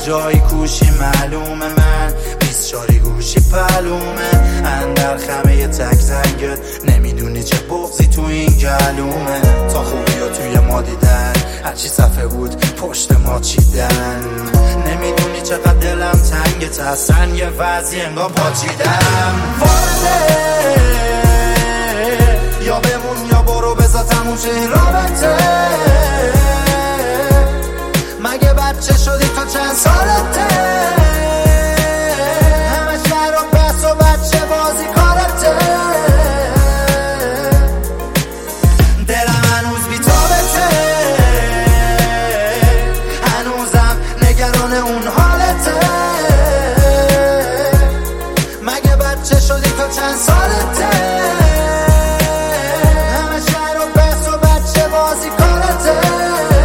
جایی کوشی معلومه، من 24 گوشی پلومه، اندر خمه تک زنگت نمیدونی چه بغضی تو این گلومه. تا خوبی ها توی ما دیدن، هرچی صفحه بود پشت ما چیدن، نمیدونی چقدر دلم تنگت، هستن یه وضعی انگار پاچیدم. وارده یا بمون یا برو بذار تموم شه این رابطه، مگه بچه شدی تو چند سالته، همه شهر و بس و بچه بازی کارته، دلم هنوز بی‌تابته، هنوزم نگران اون حالته، مگه بچه شدی تو چند سالته، همه شهر و بس و بچه بازی کارته.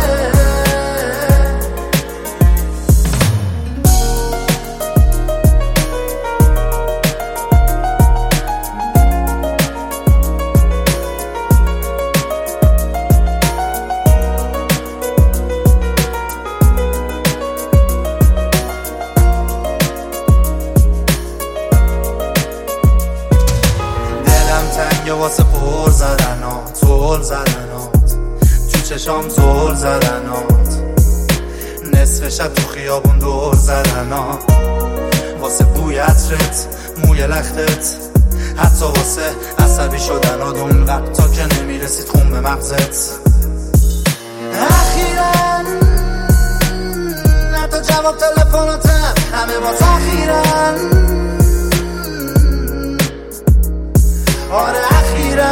تنگه واسه پر زدنات، زل زدنات تو چشام، زل زدنات نصف شب تو خیابون دور زدنات، واسه بوی عطرت، موی لختت، حتی واسه عصبی شدنات اونقدر تا که نمیرسید خون به مغزت. اخیراً حتی جواب تلفناتم همه با تأخیراً، آره اخیراً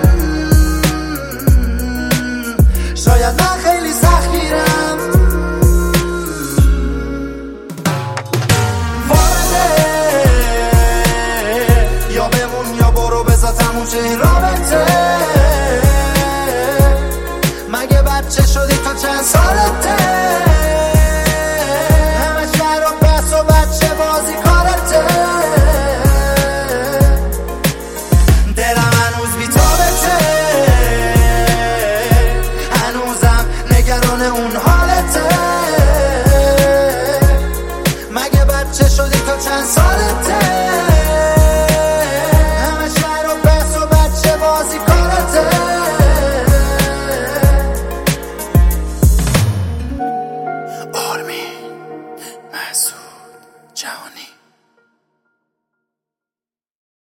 شاید من خیلی سختگیرم. وارده یا بمون یا برو بذار تموم شه این رابطه، مگه بچه شدی تو چند سالته، همه شهر و بس و بچه بازی کارته، اون حالته، مگه بچه شدی تو چند سالته، همه شهر و بس و بچه بازی کارته. آرمین مسعود جهانی.